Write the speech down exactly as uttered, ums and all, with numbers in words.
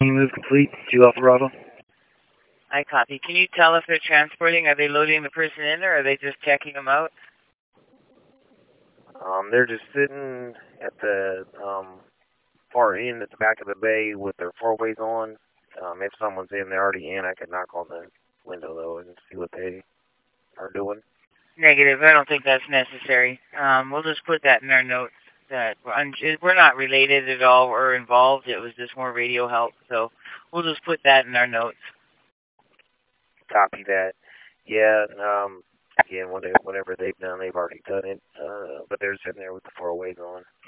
Move complete. Two Alpha Bravo. I copy. Can you tell if they're transporting? Are they loading the person in, or are they just checking them out? Um, they're just sitting at the um, far end at the back of the bay with their four ways on. Um, if someone's in, they're already in. I could knock on the window though and see what they are doing. Negative. I don't think that's necessary. Um, we'll just put that in our notes. That we're, un- we're not related at all or involved. It was just more radio help. So we'll just put that in our notes. Copy that. Yeah. Um, again, whatever, whatever they've done, they've already done it. Uh, but they're sitting there with the four ways on.